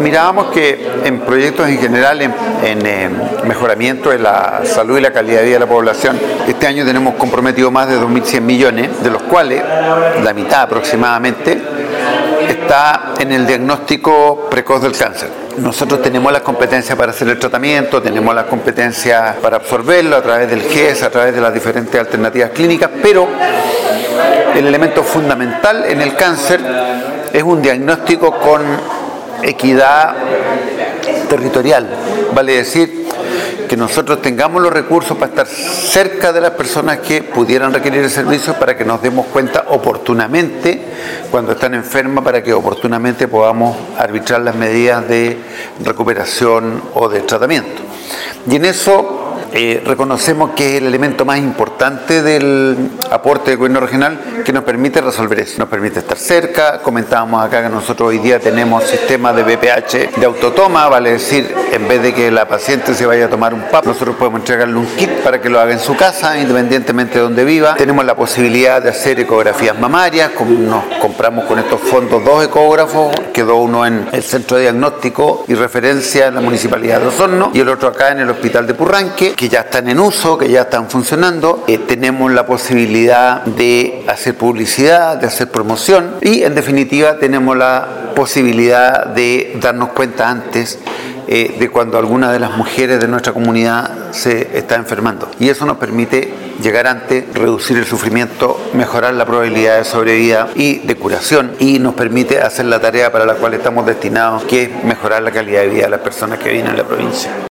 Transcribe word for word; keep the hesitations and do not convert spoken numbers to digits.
mirábamos que en proyectos en general, en, en eh, mejoramiento de la salud y la calidad de vida de la población, este año tenemos comprometido más de dos mil cien millones, de los cuales la mitad aproximadamente está en el diagnóstico precoz del cáncer. Nosotros tenemos las competencias para hacer el tratamiento, tenemos las competencias para absorberlo a través del G E S, a través de las diferentes alternativas clínicas, pero el elemento fundamental en el cáncer es un diagnóstico con equidad territorial, vale decir que nosotros tengamos los recursos para estar cerca de las personas que pudieran requerir el servicio, para que nos demos cuenta oportunamente cuando están enfermas, para que oportunamente podamos arbitrar las medidas de recuperación o de tratamiento. Y en eso eh, reconocemos que es el elemento más importante del aporte del gobierno regional, que nos permite resolver eso, nos permite estar cerca. Comentábamos acá que nosotros hoy día tenemos sistemas de B P H de autotoma, vale decir, en vez de que la paciente se vaya a tomar un P A P, nosotros podemos entregarle un kit para que lo haga en su casa, independientemente de donde viva. Tenemos la posibilidad de hacer ecografías mamarias, nos compramos con estos fondos dos ecógrafos, quedó uno en el centro de diagnóstico y referencia en la municipalidad de Osorno y el otro acá en el hospital de Purranque, que ya están en uso, que ya están funcionando. Eh, tenemos la posibilidad de hacer publicidad, de hacer promoción y en definitiva tenemos la posibilidad de darnos cuenta antes eh, de cuando alguna de las mujeres de nuestra comunidad se está enfermando, y eso nos permite llegar antes, reducir el sufrimiento, mejorar la probabilidad de sobrevida y de curación, y nos permite hacer la tarea para la cual estamos destinados, que es mejorar la calidad de vida de las personas que viven en la provincia.